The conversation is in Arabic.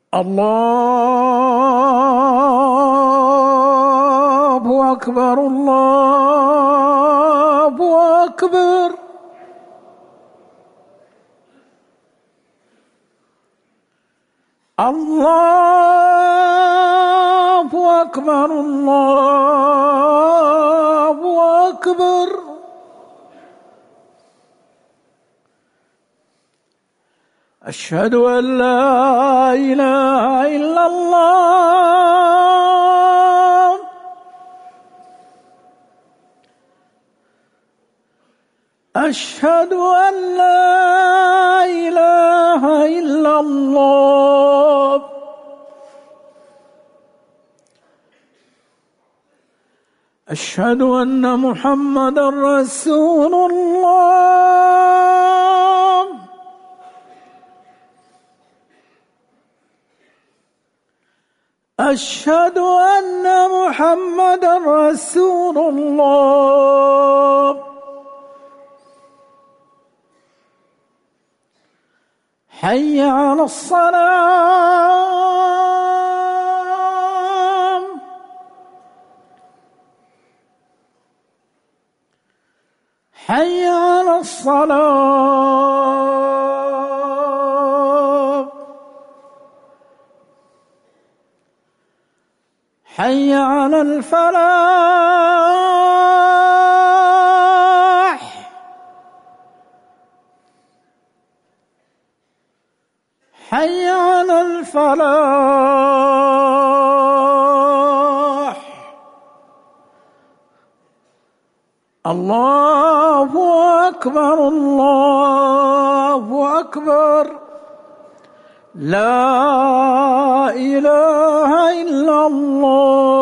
الله أكبر الله أكبر. الله أكبر الله أكبر. أشهد أن لا إله إلا الله. أشهد أن لا إله إلا الله. أشهد أن محمدًا رسول الله. أشهد أن محمدًا رسول الله. حي على الصلاة. حي على الصلاة. حي على الفلاح. حي على الفلاح. الله أكبر الله أكبر. لا إله إلا الله.